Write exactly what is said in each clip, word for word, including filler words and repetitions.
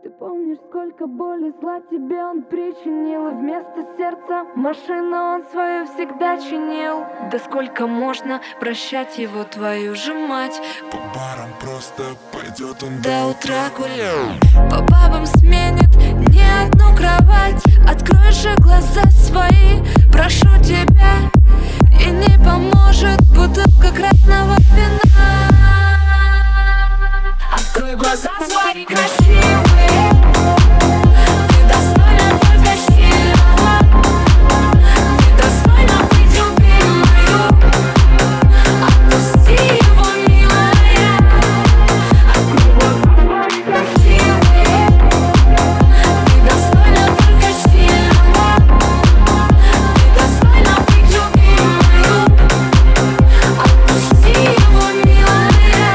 Ты помнишь, сколько боли, зла тебе он причинил, и вместо сердца машину он свою всегда чинил. Да сколько можно прощать его, твою же мать? По барам просто пойдет он до утра гулял. По бабам сменит не одну кровать. Открой же глаза свои, прошу тебя, и не поможет бутылка красного вина. Открой глаза свои красивые, ты достойна только сильного, ты достойна быть любимою. Отпусти его, милая. Открой глаза свои красивые, ты достойна только сильного, ты достойна быть любимою. Отпусти его, милая.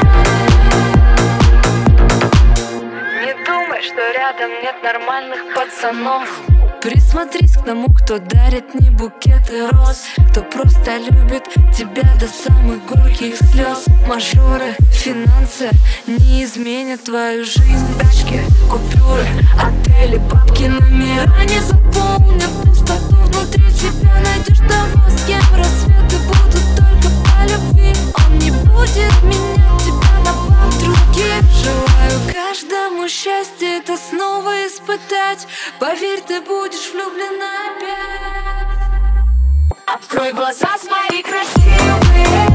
Что рядом нет нормальных пацанов. Присмотрись к тому, кто дарит не букеты роз, кто просто любит тебя до самых горьких слез. Мажоры, финансы не изменят твою жизнь. Тачки, купюры, отели, бабки, номера не заполнят пустоту внутри тебя. Найдешь того, с кем рассветы будут только по любви. Он не будет менять тебя на подруги. Желаю каждому счастья это снова испытать. Поверь, ты будешь влюблена опять. Открой глаза свои красивые,